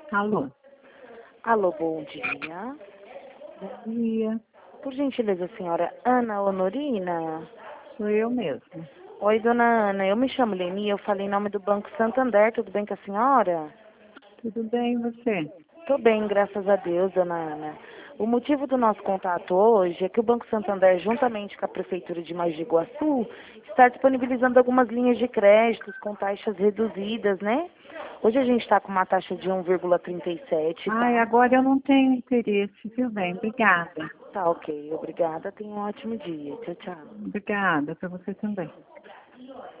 Alô, Alô, bom dia. bom dia. Por gentileza, senhora Ana Honorina? Sou eu mesma. Oi, dona Ana, eu me chamo Leni, eu falei em nome do Banco Santander, tudo bem com a senhora? Tudo bem, e você? Tô bem, graças a Deus, dona Ana. O motivo do nosso contato hoje é que o Banco Santander, juntamente com a Prefeitura de Mogi Guaçu, está disponibilizando algumas linhas de créditos com taxas reduzidas, né? Hoje a gente está com uma taxa de 1,37, Ai, tá? agora eu não tenho interesse, viu bem? Obrigada. Tá, ok. Obrigada. Tenha um ótimo dia. Tchau, tchau. Obrigada para você também.